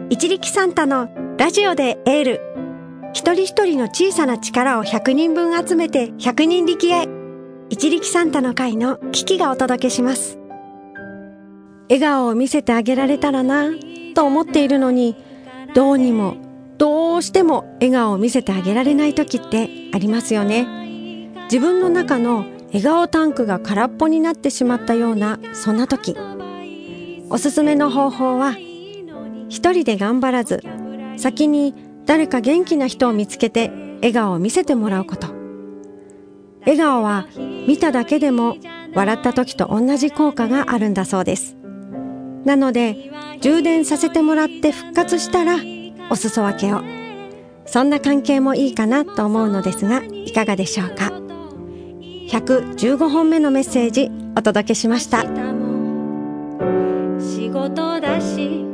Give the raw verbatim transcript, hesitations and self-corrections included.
一力サンタのラジオでエール。一人一人の小さな力をひゃくにんぶん集めてひゃくにん力へ。一力サンタの会のキキがお届けします。笑顔を見せてあげられたらなと思っているのに、どうにもどうしても笑顔を見せてあげられない時ってありますよね。自分の中の笑顔タンクが空っぽになってしまったようなそんな時、おすすめの方法は、一人で頑張らず先に誰か元気な人を見つけて笑顔を見せてもらうこと。笑顔は見ただけでも笑った時と同じ効果があるんだそうです。なので充電させてもらって復活したらお裾分けを。そんな関係もいいかなと思うのですが、いかがでしょうか。ひゃくじゅうごほんめのメッセージお届けしました。 仕事だし